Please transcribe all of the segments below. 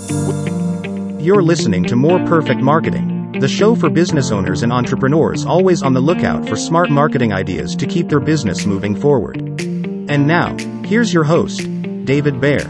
You're listening to More Perfect Marketing, the show for business owners and entrepreneurs always on the lookout for smart marketing ideas to keep their business moving forward. And now, here's your host, David Baer.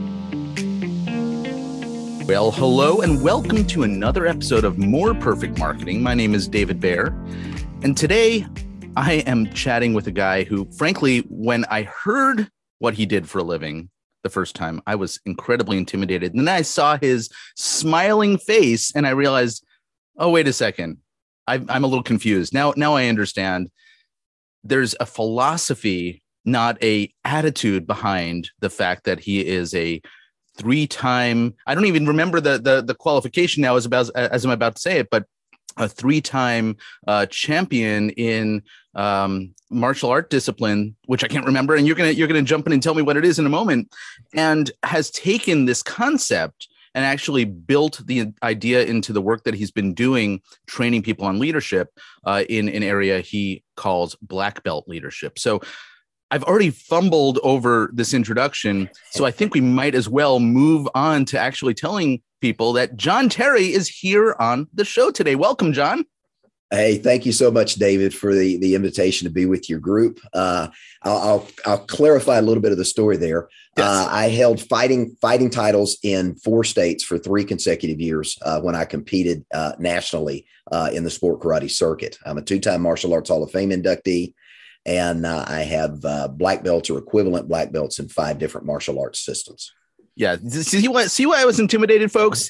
Well, hello and welcome to another episode of More Perfect Marketing. My name is David Baer, and today I am chatting with a guy who, frankly, when I heard what he did for a living the first time, I was incredibly intimidated. And then I saw his smiling face and I realized, oh, wait a second. I'm a little confused. Now I understand. There's a philosophy, not a attitude behind the fact that he is a three-time, I don't even remember the qualification now as I'm about to say it, but a three-time champion in martial art discipline, which I can't remember. And you're gonna jump in and tell me what it is in a moment, and has taken this concept and actually built the idea into the work that he's been doing, training people on leadership in an area he calls black belt leadership. So I've already fumbled over this introduction, so I think we might as well move on to actually telling people that John Terry is here on the show today. Welcome, John. Hey, thank you so much, David, for the invitation to be with your group. I'll clarify a little bit of the story there. Yes. I held fighting titles in 4 states for 3 consecutive years when I competed nationally in the sport karate circuit. I'm a 2-time Martial Arts Hall of Fame inductee. And I have black belts or equivalent black belts in 5 different martial arts systems. Yeah. See why I was intimidated, folks?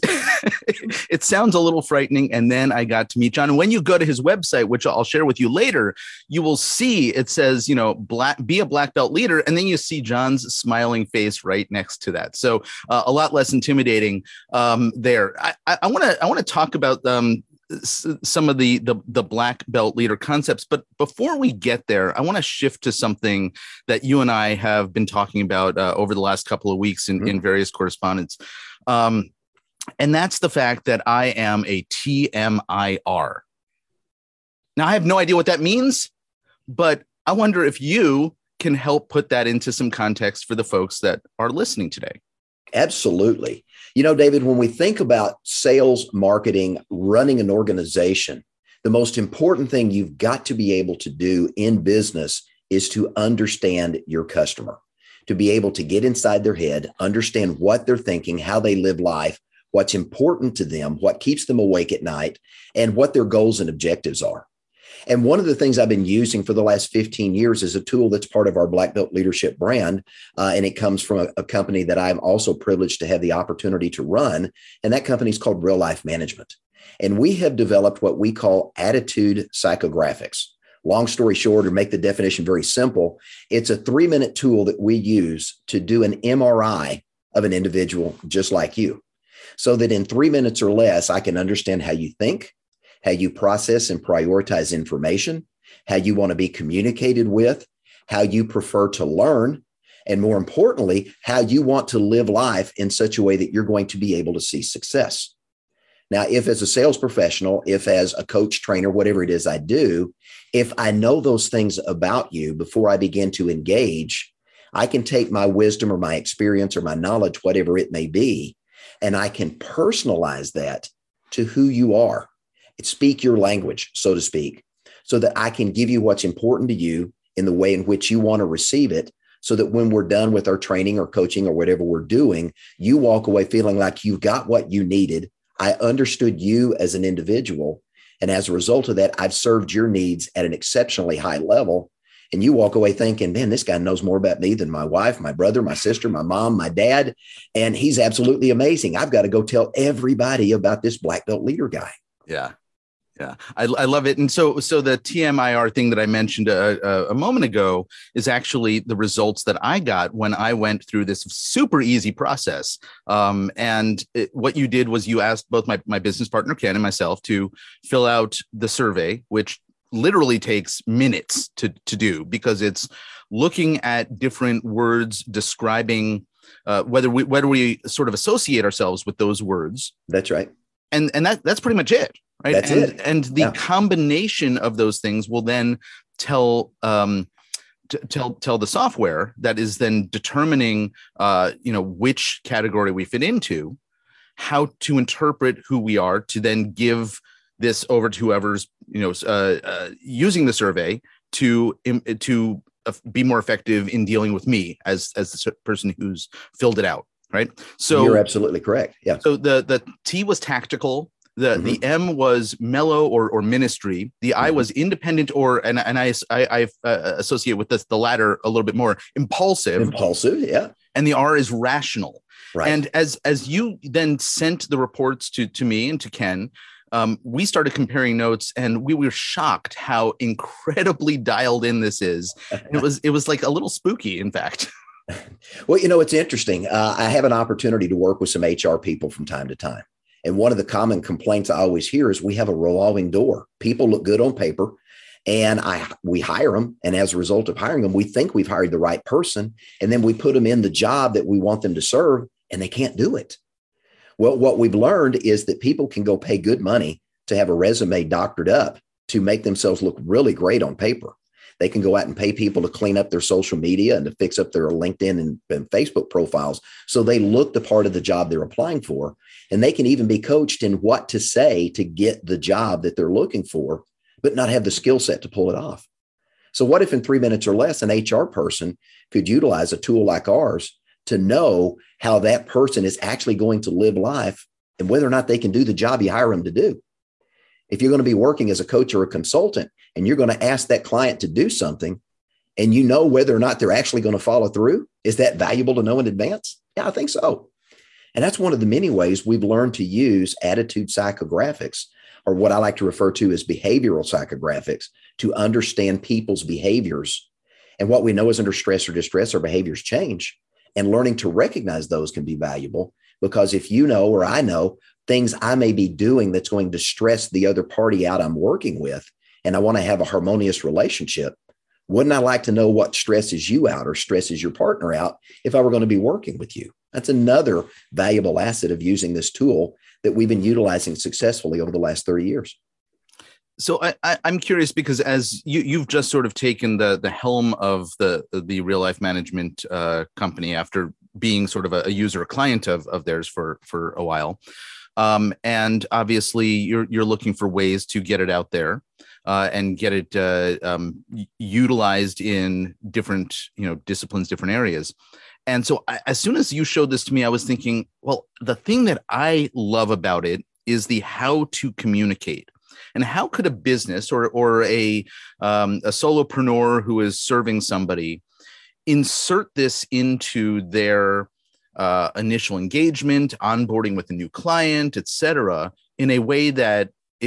It sounds a little frightening. And then I got to meet John. And when you go to his website, which I'll share with you later, you will see it says, be a black belt leader. And then you see John's smiling face right next to that. So a lot less intimidating there. I want to talk about some of the black belt leader concepts. But before we get there, I want to shift to something that you and I have been talking about over the last couple of weeks in various correspondence. And that's the fact that I am a TMIR. Now, I have no idea what that means, but I wonder if you can help put that into some context for the folks that are listening today. Absolutely. David, when we think about sales, marketing, running an organization, the most important thing you've got to be able to do in business is to understand your customer, to be able to get inside their head, understand what they're thinking, how they live life, what's important to them, what keeps them awake at night, and what their goals and objectives are. And one of the things I've been using for the last 15 years is a tool that's part of our Black Belt Leadership brand. And it comes from a company that I'm also privileged to have the opportunity to run. And that company is called Real Life Management. And we have developed what we call attitude psychographics. Long story short, or make the definition very simple, it's a 3-minute tool that we use to do an MRI of an individual just like you, so that in 3 minutes or less, I can understand how you think, how you process and prioritize information, how you want to be communicated with, how you prefer to learn, and more importantly, how you want to live life in such a way that you're going to be able to see success. Now, if as a sales professional, if as a coach, trainer, whatever it is I do, if I know those things about you before I begin to engage, I can take my wisdom or my experience or my knowledge, whatever it may be, and I can personalize that to who you are. Speak your language, so to speak, so that I can give you what's important to you in the way in which you want to receive it, so that when we're done with our training or coaching or whatever we're doing, you walk away feeling like you've got what you needed. I understood you as an individual. And as a result of that, I've served your needs at an exceptionally high level. And you walk away thinking, man, this guy knows more about me than my wife, my brother, my sister, my mom, my dad. And he's absolutely amazing. I've got to go tell everybody about this black belt leader guy. Yeah. Yeah, I love it. And so the TMIR thing that I mentioned a moment ago is actually the results that I got when I went through this super easy process. What you did was you asked both my business partner, Ken, and myself to fill out the survey, which literally takes minutes to do, because it's looking at different words describing whether we sort of associate ourselves with those words. That's right. And that's pretty much it. Right. That's it. And the combination of those things will then tell the software that is then determining, which category we fit into, how to interpret who we are to then give this over to whoever's, using the survey to be more effective in dealing with me as the person who's filled it out. Right. So you're absolutely correct. Yeah. So the T was tactical. The M was mellow or ministry. The I was independent and I associate with the latter a little bit more impulsive. Impulsive. Yeah. And the R is rational. Right. And as you then sent the reports to me and to Ken, we started comparing notes, and we were shocked how incredibly dialed in this is. It was like a little spooky, in fact. Well, it's interesting. I have an opportunity to work with some HR people from time to time. And one of the common complaints I always hear is we have a revolving door. People look good on paper, and we hire them. And as a result of hiring them, we think we've hired the right person. And then we put them in the job that we want them to serve, and they can't do it. Well, what we've learned is that people can go pay good money to have a resume doctored up to make themselves look really great on paper. They can go out and pay people to clean up their social media and to fix up their LinkedIn and Facebook profiles so they look the part of the job they're applying for. And they can even be coached in what to say to get the job that they're looking for, but not have the skill set to pull it off. So what if in 3 minutes or less, an HR person could utilize a tool like ours to know how that person is actually going to live life and whether or not they can do the job you hire them to do? If you're going to be working as a coach or a consultant and you're going to ask that client to do something and you know whether or not they're actually going to follow through, is that valuable to know in advance? Yeah, I think so. And that's one of the many ways we've learned to use attitude psychographics, or what I like to refer to as behavioral psychographics, to understand people's behaviors. And what we know is under stress or distress, our behaviors change. And learning to recognize those can be valuable, because if you know, or I know, things I may be doing that's going to stress the other party out I'm working with, and I want to have a harmonious relationship, wouldn't I like to know what stresses you out or stresses your partner out if I were going to be working with you? That's another valuable asset of using this tool that we've been utilizing successfully over the last 30 years. So I'm curious, because as you've just sort of taken the helm of the real life management company after being sort of a user, a client of theirs for a while. And obviously you're looking for ways to get it out there and get it utilized in different, disciplines, different areas. And so as soon as you showed this to me, I was thinking, well, the thing that I love about it is the how to communicate. And how could a business or a solopreneur who is serving somebody insert this into their initial engagement, onboarding with a new client, et cetera, in a way that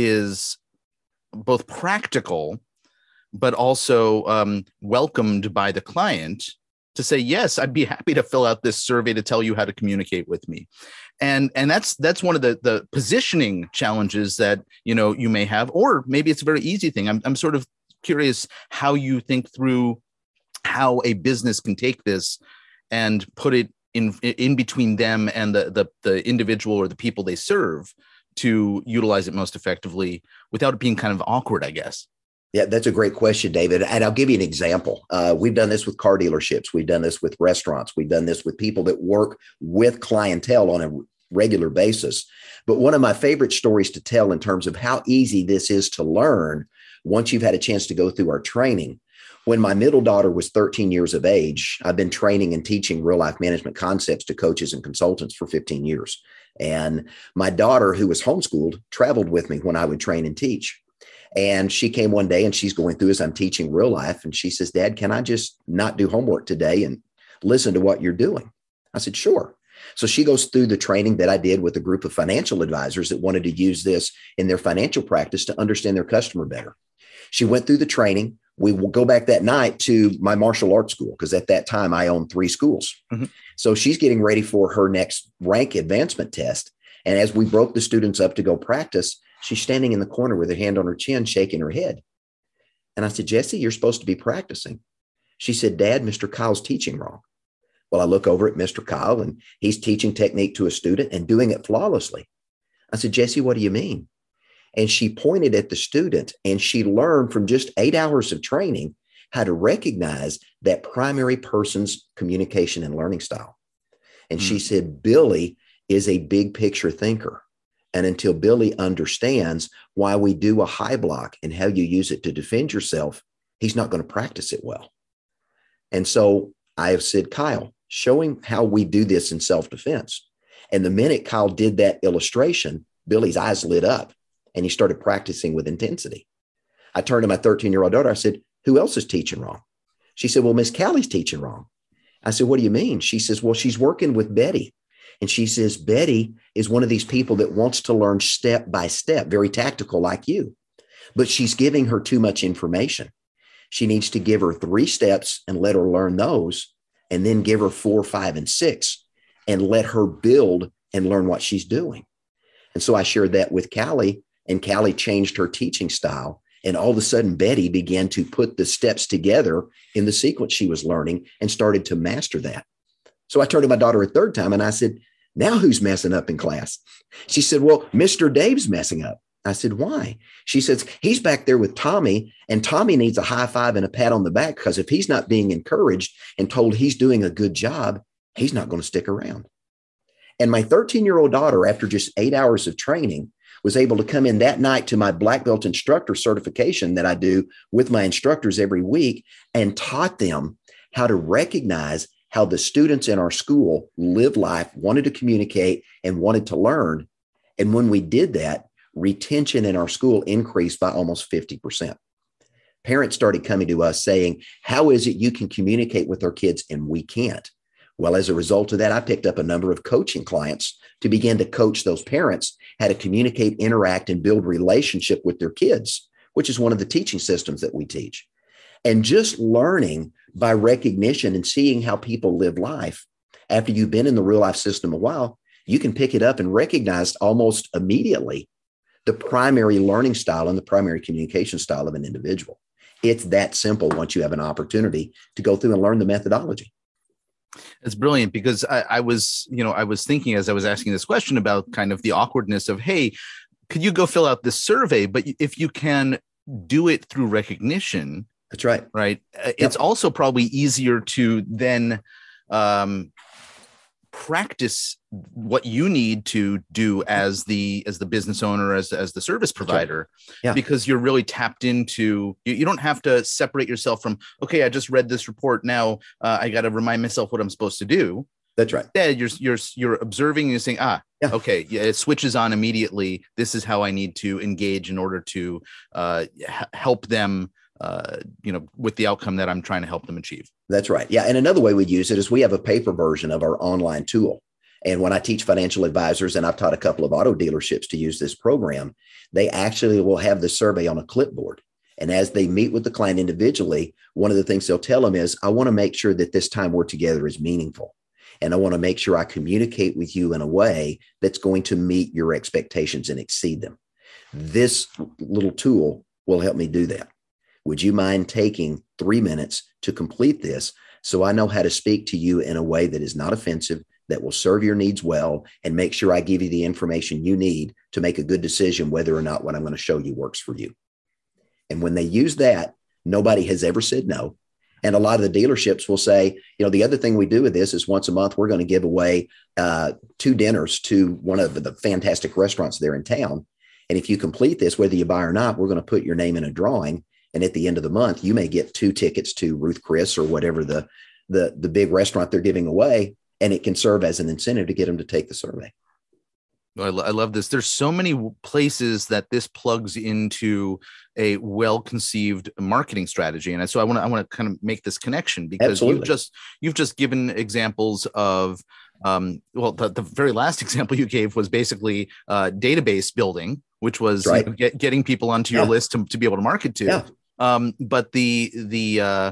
is both practical, but also welcomed by the client to say, yes, I'd be happy to fill out this survey to tell you how to communicate with me. And that's one of the positioning challenges that, you may have, or maybe it's a very easy thing. I'm sort of curious how you think through how a business can take this and put it in between them and the individual or the people they serve to utilize it most effectively without it being kind of awkward, I guess. Yeah, that's a great question, David. And I'll give you an example. We've done this with car dealerships. We've done this with restaurants. We've done this with people that work with clientele on a regular basis. But one of my favorite stories to tell in terms of how easy this is to learn once you've had a chance to go through our training. When my middle daughter was 13 years of age, I've been training and teaching real life management concepts to coaches and consultants for 15 years. And my daughter, who was homeschooled, traveled with me when I would train and teach. And she came one day and she's going through as I'm teaching real life. And she says, Dad, can I just not do homework today and listen to what you're doing? I said, sure. So she goes through the training that I did with a group of financial advisors that wanted to use this in their financial practice to understand their customer better. She went through the training. We will go back that night to my martial arts school, because at that time I owned 3 schools. Mm-hmm. So she's getting ready for her next rank advancement test. And as we broke the students up to go practice, she's standing in the corner with her hand on her chin, shaking her head. And I said, Jessie, you're supposed to be practicing. She said, Dad, Mr. Kyle's teaching wrong. Well, I look over at Mr. Kyle and he's teaching technique to a student and doing it flawlessly. I said, Jessie, what do you mean? And she pointed at the student, and she learned from just 8 hours of training how to recognize that primary person's communication and learning style. And she said, Billy is a big picture thinker. And until Billy understands why we do a high block and how you use it to defend yourself, he's not going to practice it well. And so I have said, Kyle, show him how we do this in self-defense. And the minute Kyle did that illustration, Billy's eyes lit up and he started practicing with intensity. I turned to my 13-year-old daughter. I said, who else is teaching wrong? She said, well, Miss Callie's teaching wrong. I said, what do you mean? She says, well, she's working with Betty. And she says, Betty is one of these people that wants to learn step by step, very tactical like you, but she's giving her too much information. She needs to give her 3 steps and let her learn those, and then give her 4, 5, and 6 and let her build and learn what she's doing. And so I shared that with Callie, and Callie changed her teaching style. And all of a sudden, Betty began to put the steps together in the sequence she was learning and started to master that. So I turned to my daughter a third time and I said, now who's messing up in class? She said, well, Mr. Dave's messing up. I said, why? She says, he's back there with Tommy, and Tommy needs a high five and a pat on the back, because if he's not being encouraged and told he's doing a good job, he's not going to stick around. And my 13-year-old daughter, after just 8 hours of training, was able to come in that night to my black belt instructor certification that I do with my instructors every week, and taught them how to recognize how the students in our school live life, wanted to communicate, and wanted to learn. And when we did that, retention in our school increased by almost 50%. Parents started coming to us saying, how is it you can communicate with our kids and we can't? Well, as a result of that, I picked up a number of coaching clients to begin to coach those parents how to communicate, interact, and build relationship with their kids, which is one of the teaching systems that we teach. And just learning by recognition and seeing how people live life, after you've been in the real life system a while, you can pick it up and recognize almost immediately the primary learning style and the primary communication style of an individual. It's that simple once you have an opportunity to go through and learn the methodology. It's brilliant, because I was thinking as I was asking this question about kind of the awkwardness of, hey, could you go fill out this survey? But if you can do it through recognition, that's right. Right. It's also probably easier to then practice what you need to do as the business owner, as the service provider, because you're really tapped into, you don't have to separate yourself from, okay, I just read this report. Now I got to remind myself what I'm supposed to do. That's right. Yeah, you're observing and you're saying, okay, yeah, it switches on immediately. This is how I need to engage in order to help them with the outcome that I'm trying to help them achieve. That's right. Yeah. And another way we use it is we have a paper version of our online tool. And when I teach financial advisors, and I've taught a couple of auto dealerships to use this program, they actually will have the survey on a clipboard. And as they meet with the client individually, one of the things they'll tell them is, I want to make sure that this time we're together is meaningful. And I want to make sure I communicate with you in a way that's going to meet your expectations and exceed them. This little tool will help me do that. Would you mind taking 3 minutes to complete this so I know how to speak to you in a way that is not offensive, that will serve your needs well, and make sure I give you the information you need to make a good decision whether or not what I'm going to show you works for you? And when they use that, nobody has ever said no. And a lot of the dealerships will say, the other thing we do with this is once a month, we're going to give away 2 dinners to one of the fantastic restaurants there in town. And if you complete this, whether you buy or not, we're going to put your name in a drawing. And at the end of the month, you may get 2 tickets to Ruth Chris or whatever the big restaurant they're giving away. And it can serve as an incentive to get them to take the survey. I love this. There's so many places that this plugs into a well-conceived marketing strategy. And so I want to kind of make this connection, because Absolutely. you've just given examples of, the very last example you gave was basically database building, which was right. Getting people onto your list to be able to market to. Yeah. But the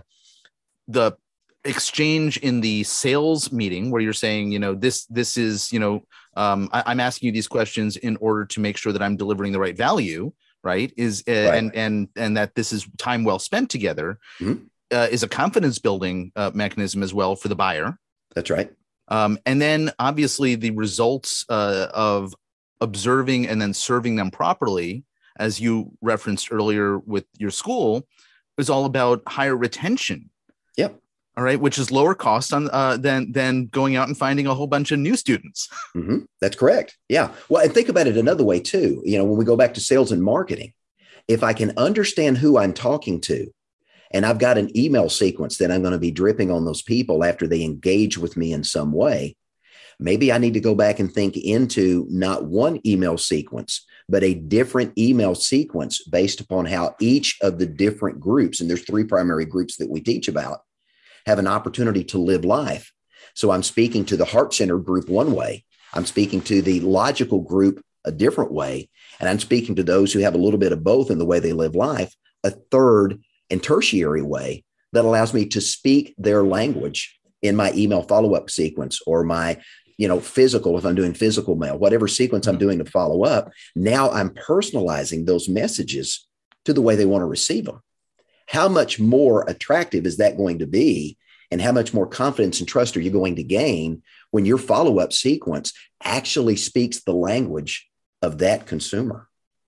exchange in the sales meeting where you're saying, this is, I'm asking you these questions in order to make sure that I'm delivering the right value, right? Right. And that this is time well spent together, is a confidence building mechanism as well for the buyer. That's right. And then obviously the results of observing and then serving them properly, as you referenced earlier with your school, is all about higher retention. Yep. All right, which is lower cost on than going out and finding a whole bunch of new students. That's correct. Yeah. Well, and think about it another way too. When we go back to sales and marketing, if I can understand who I'm talking to, and I've got an email sequence that I'm going to be dripping on those people after they engage with me in some way, maybe I need to go back and think into not one email sequence, but a different email sequence based upon how each of the different groups, and there's 3 primary groups that we teach about, have an opportunity to live life. So I'm speaking to the heart center group one way, I'm speaking to the logical group a different way, and I'm speaking to those who have a little bit of both in the way they live life, a third and tertiary way that allows me to speak their language in my email follow-up sequence or my physical, if I'm doing physical mail, whatever sequence I'm doing to follow up. Now I'm personalizing those messages to the way they want to receive them. How much more attractive is that going to be? And how much more confidence and trust are you going to gain when your follow-up sequence actually speaks the language of that consumer?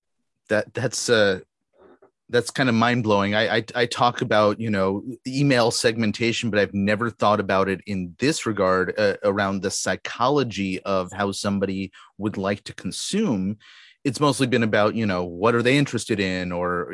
That's kind of mind-blowing. I talk about, email segmentation, but I've never thought about it in this regard around the psychology of how somebody would like to consume. It's mostly been about, what are they interested in, or,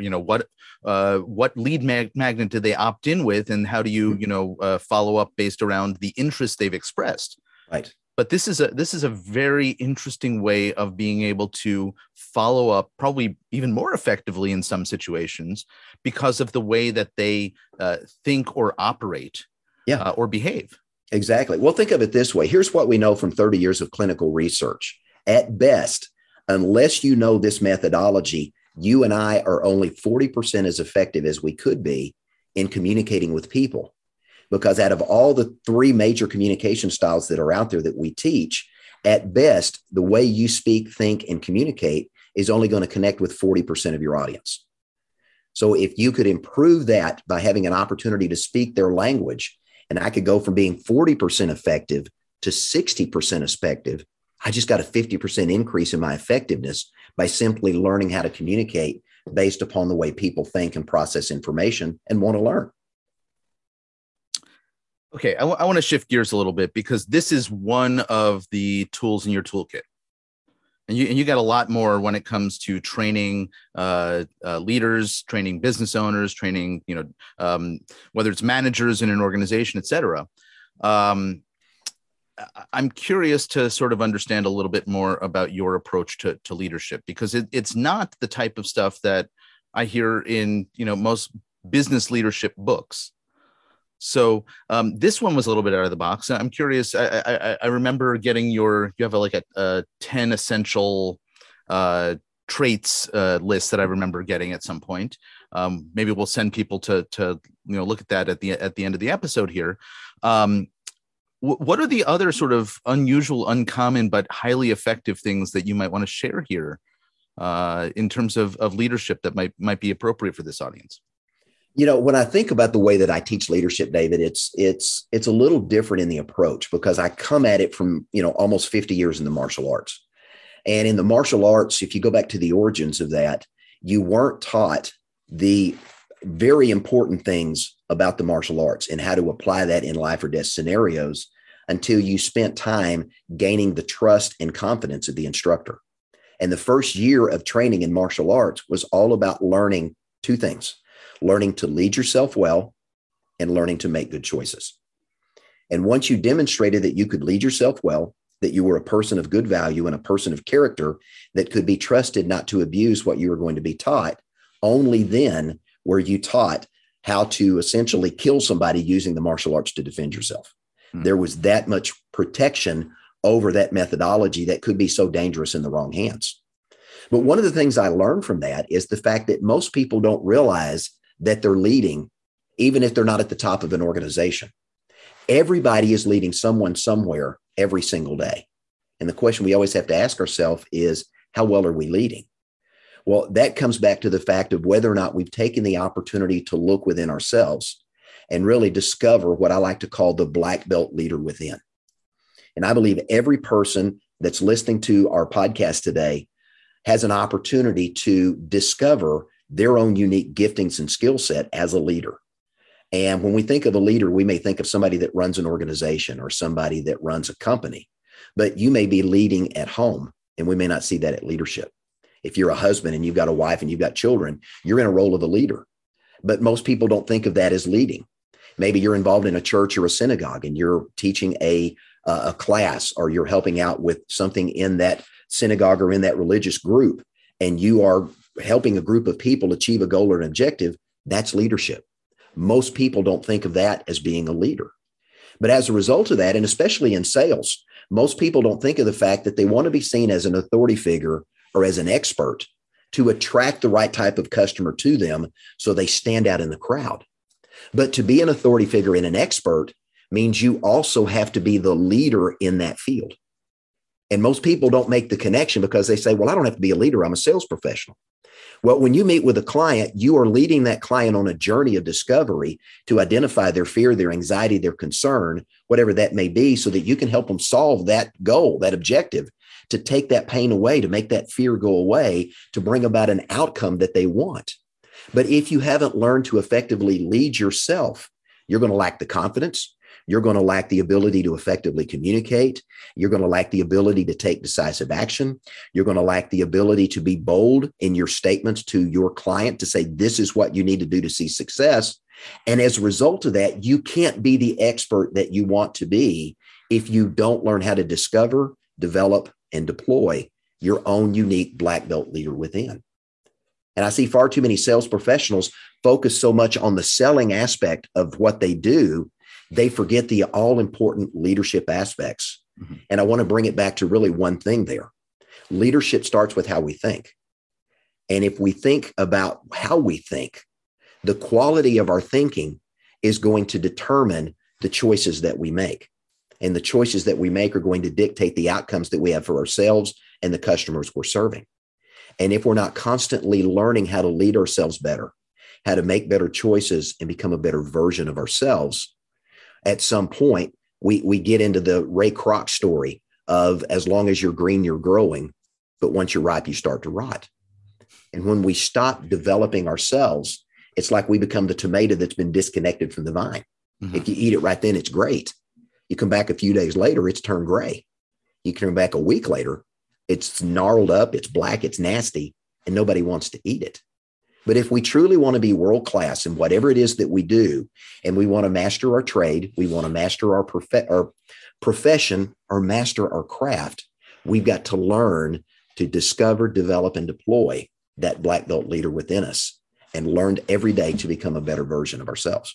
what lead magnet did they opt in with, and how do you, follow up based around the interest they've expressed. Right. But this is a very interesting way of being able to follow up, probably even more effectively in some situations, because of the way that they think or operate, or behave. Exactly. Well, think of it this way. Here's what we know from 30 years of clinical research. At best, unless you know this methodology, you and I are only 40% as effective as we could be in communicating with people. Because out of all the 3 major communication styles that are out there that we teach, at best, the way you speak, think, and communicate is only going to connect with 40% of your audience. So if you could improve that by having an opportunity to speak their language, and I could go from being 40% effective to 60% effective, I just got a 50% increase in my effectiveness by simply learning how to communicate based upon the way people think and process information and want to learn. Okay, I want to shift gears a little bit, because this is one of the tools in your toolkit. And you got a lot more when it comes to training leaders, training business owners, training, whether it's managers in an organization, et cetera. I'm curious to sort of understand a little bit more about your approach to leadership, because it's not the type of stuff that I hear in, most business leadership books. So this one was a little bit out of the box. I'm curious. I remember getting you have a 10 essential traits list that I remember getting at some point. Maybe we'll send people to look at that at the end of the episode here. What are the other sort of unusual, uncommon, but highly effective things that you might want to share here in terms of leadership that might be appropriate for this audience? When I think about the way that I teach leadership, David, it's a little different in the approach, because I come at it from, almost 50 years in the martial arts. And in the martial arts, if you go back to the origins of that, you weren't taught the very important things about the martial arts and how to apply that in life or death scenarios until you spent time gaining the trust and confidence of the instructor. And the first year of training in martial arts was all about learning 2 things: learning to lead yourself well and learning to make good choices. And once you demonstrated that you could lead yourself well, that you were a person of good value and a person of character that could be trusted not to abuse what you were going to be taught, only then were you taught how to essentially kill somebody using the martial arts to defend yourself. There was that much protection over that methodology that could be so dangerous in the wrong hands. But one of the things I learned from that is the fact that most people don't realize that they're leading, even if they're not at the top of an organization. Everybody is leading someone somewhere every single day. And the question we always have to ask ourselves is, how well are we leading? Well, that comes back to the fact of whether or not we've taken the opportunity to look within ourselves and really discover what I like to call the black belt leader within. And I believe every person that's listening to our podcast today has an opportunity to discover their own unique giftings and skill set as a leader. And when we think of a leader, we may think of somebody that runs an organization or somebody that runs a company, but you may be leading at home and we may not see that at leadership. If you're a husband and you've got a wife and you've got children, you're in a role of a leader, but most people don't think of that as leading. Maybe you're involved in a church or a synagogue and you're teaching a class, or you're helping out with something in that synagogue or in that religious group, and you are helping a group of people achieve a goal or an objective. That's leadership. Most people don't think of that as being a leader. But as a result of that, and especially in sales, most people don't think of the fact that they want to be seen as an authority figure or as an expert to attract the right type of customer to them so they stand out in the crowd. But to be an authority figure and an expert means you also have to be the leader in that field. And most people don't make the connection because they say, well, I don't have to be a leader. I'm a sales professional. Well, when you meet with a client, you are leading that client on a journey of discovery to identify their fear, their anxiety, their concern, whatever that may be, so that you can help them solve that goal, that objective, to take that pain away, to make that fear go away, to bring about an outcome that they want. But if you haven't learned to effectively lead yourself, you're going to lack the confidence. You're going to lack the ability to effectively communicate. You're going to lack the ability to take decisive action. You're going to lack the ability to be bold in your statements to your client to say, this is what you need to do to see success. And as a result of that, you can't be the expert that you want to be if you don't learn how to discover, develop, and deploy your own unique black belt leader within. And I see far too many sales professionals focus so much on the selling aspect of what they do, they forget the all-important leadership aspects. Mm-hmm. And I want to bring it back to really one thing there. Leadership starts with how we think. And if we think about how we think, the quality of our thinking is going to determine the choices that we make. And the choices that we make are going to dictate the outcomes that we have for ourselves and the customers we're serving. And if we're not constantly learning how to lead ourselves better, how to make better choices and become a better version of ourselves, at some point, we get into the Ray Kroc story of as long as you're green, you're growing, but once you're ripe, you start to rot. And when we stop developing ourselves, it's like we become the tomato that's been disconnected from the vine. Mm-hmm. If you eat it right then, it's great. You come back a few days later, it's turned gray. You come back a week later, it's gnarled up, it's black, it's nasty, and nobody wants to eat it. But if we truly want to be world-class in whatever it is that we do, and we want to master our trade, we want to master our profession, or master our craft, we've got to learn to discover, develop, and deploy that black belt leader within us, and learn every day to become a better version of ourselves.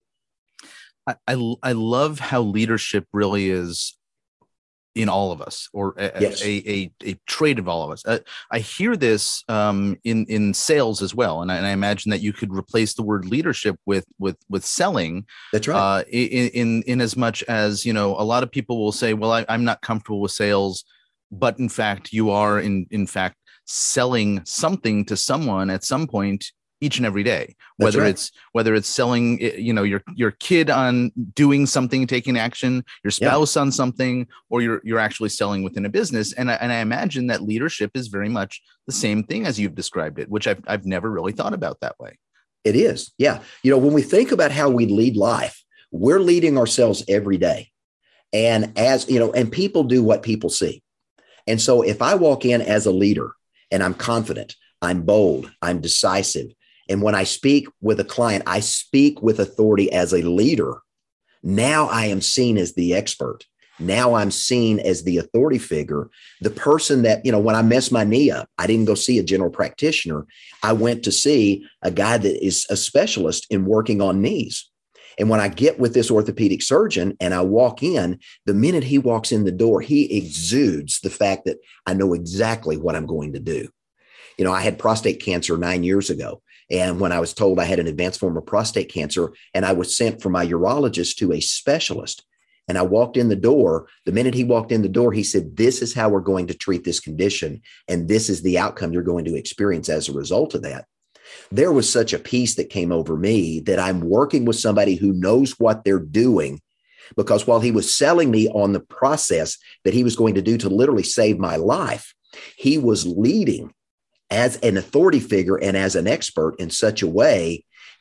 I love how leadership really is in all of us, or a trait of all of us. I hear this in sales as well, and I imagine that you could replace the word leadership with selling. That's right. In as much as, a lot of people will say, well, I'm not comfortable with sales, but in fact, you are in fact selling something to someone at some point each and every day, whether it's selling, your kid on doing something, taking action, your spouse on something, or you're actually selling within a business. And I imagine that leadership is very much the same thing as you've described it, which I've never really thought about that way. It is. Yeah. When we think about how we lead life, we're leading ourselves every day. And and people do what people see. And so if I walk in as a leader and I'm confident, I'm bold, I'm decisive, and when I speak with a client, I speak with authority as a leader. Now I am seen as the expert. Now I'm seen as the authority figure, the person that, when I messed my knee up, I didn't go see a general practitioner. I went to see a guy that is a specialist in working on knees. And when I get with this orthopedic surgeon and I walk in, the minute he walks in the door, he exudes the fact that I know exactly what I'm going to do. I had prostate cancer 9 years ago. And when I was told I had an advanced form of prostate cancer, and I was sent from my urologist to a specialist, and I walked in the door, the minute he walked in the door, he said, this is how we're going to treat this condition. And this is the outcome you're going to experience as a result of that. There was such a peace that came over me that I'm working with somebody who knows what they're doing, because while he was selling me on the process that he was going to do to literally save my life, he was leading as an authority figure and as an expert in such a way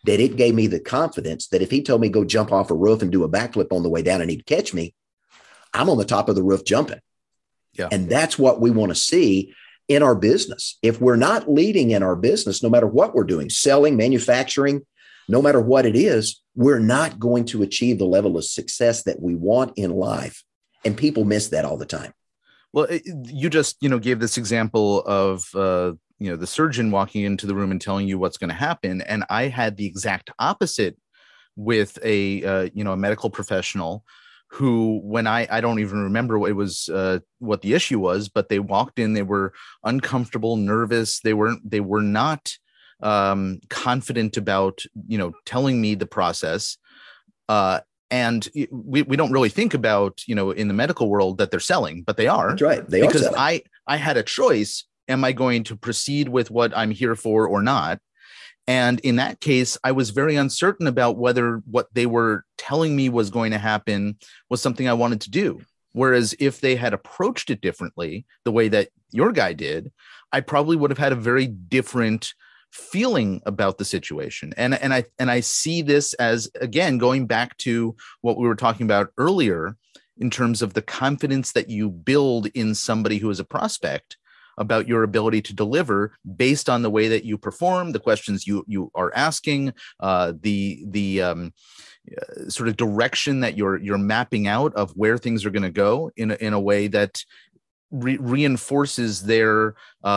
that it gave me the confidence that if he told me go jump off a roof and do a backflip on the way down and he'd catch me, I'm on the top of the roof jumping. Yeah. And that's what we want to see in our business. If we're not leading in our business, no matter what we're doing, selling, manufacturing, no matter what it is, we're not going to achieve the level of success that we want in life. And people miss that all the time. Well, you just, gave this example of, the surgeon walking into the room and telling you what's going to happen. And I had the exact opposite with a medical professional who, when I don't even remember what it was, what the issue was, but they walked in, they were uncomfortable, nervous. They were not confident about, telling me the process. And we don't really think about, in the medical world that they're selling, but they are. That's right. They because are selling. I had a choice. Am I going to proceed with what I'm here for or not? And in that case, I was very uncertain about whether what they were telling me was going to happen was something I wanted to do. Whereas if they had approached it differently, the way that your guy did, I probably would have had a very different feeling about the situation. And I see this as, again, going back to what we were talking about earlier in terms of the confidence that you build in somebody who is a prospect about your ability to deliver based on the way that you perform, the questions you are asking, the sort of direction that you're mapping out of where things are going to go in a way that reinforces their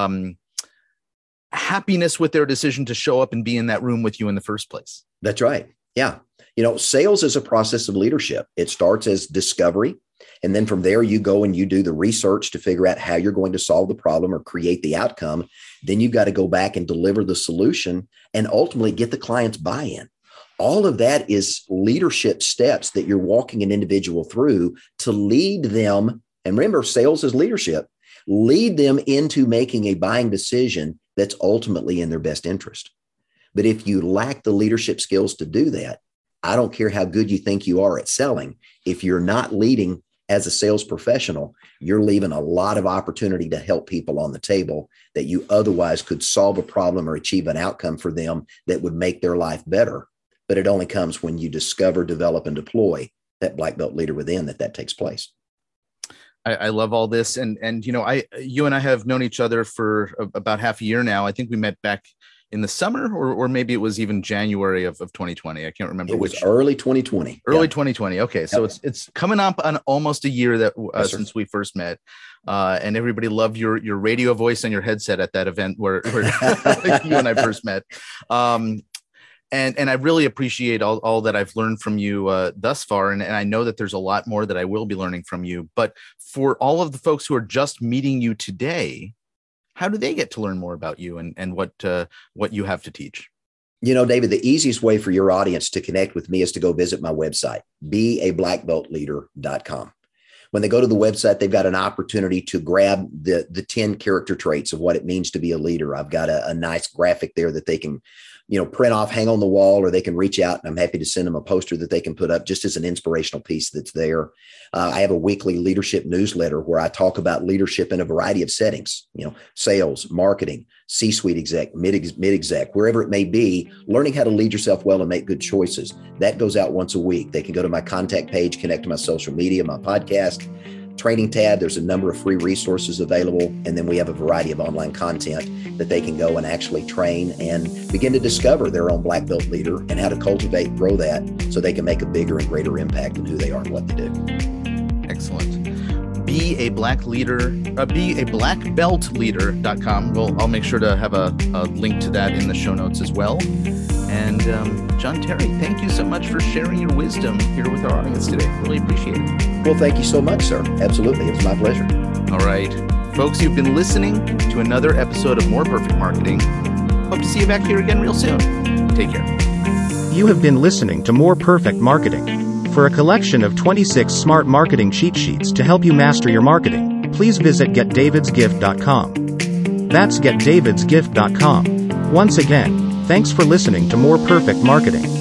happiness with their decision to show up and be in that room with you in the first place. That's right. Yeah. Sales is a process of leadership. It starts as discovery. And then from there, you go and you do the research to figure out how you're going to solve the problem or create the outcome. Then you've got to go back and deliver the solution and ultimately get the client's buy-in. All of that is leadership steps that you're walking an individual through to lead them. And remember, sales is leadership. Lead them into making a buying decision that's ultimately in their best interest. But if you lack the leadership skills to do that, I don't care how good you think you are at selling. If you're not leading as a sales professional, you're leaving a lot of opportunity to help people on the table that you otherwise could solve a problem or achieve an outcome for them that would make their life better. But it only comes when you discover, develop, and deploy that black belt leader within that takes place. I love all this. And you and I have known each other for about half a year now. I think we met back in the summer or maybe it was even January of 2020. I can't remember. It was early 2020. Early 2020. Okay. So it's coming up on almost a year that Yes, since we first met. And everybody loved your radio voice and your headset at that event where you and I first met. And I really appreciate all that I've learned from you thus far. And I know that there's a lot more that I will be learning from you. But for all of the folks who are just meeting you today, how do they get to learn more about you and what you have to teach? David, the easiest way for your audience to connect with me is to go visit my website, beablackbeltleader.com. When they go to the website, they've got an opportunity to grab the 10 character traits of what it means to be a leader. I've got a nice graphic there that they can print off, hang on the wall, or they can reach out and I'm happy to send them a poster that they can put up just as an inspirational piece that's there. I have a weekly leadership newsletter where I talk about leadership in a variety of settings, sales, marketing, C-suite exec, mid-exec, wherever it may be, learning how to lead yourself well and make good choices. That goes out once a week. They can go to my contact page, connect to my social media, my podcast, training tab. There's a number of free resources available. And then we have a variety of online content that they can go and actually train and begin to discover their own black belt leader and how to cultivate and grow that so they can make a bigger and greater impact in who they are and what they do. Excellent. Be a blackbeltleader.com. Well, I'll make sure to have a link to that in the show notes as well. And John Terry, thank you so much for sharing your wisdom here with our audience today. Really appreciate it. Well, thank you so much, sir. Absolutely. It was my pleasure. All right. Folks, you've been listening to another episode of More Perfect Marketing. Hope to see you back here again real soon. Take care. You have been listening to More Perfect Marketing. For a collection of 26 smart marketing cheat sheets to help you master your marketing, please visit getdavidsgift.com. That's getdavidsgift.com. Once again, thanks for listening to More Perfect Marketing.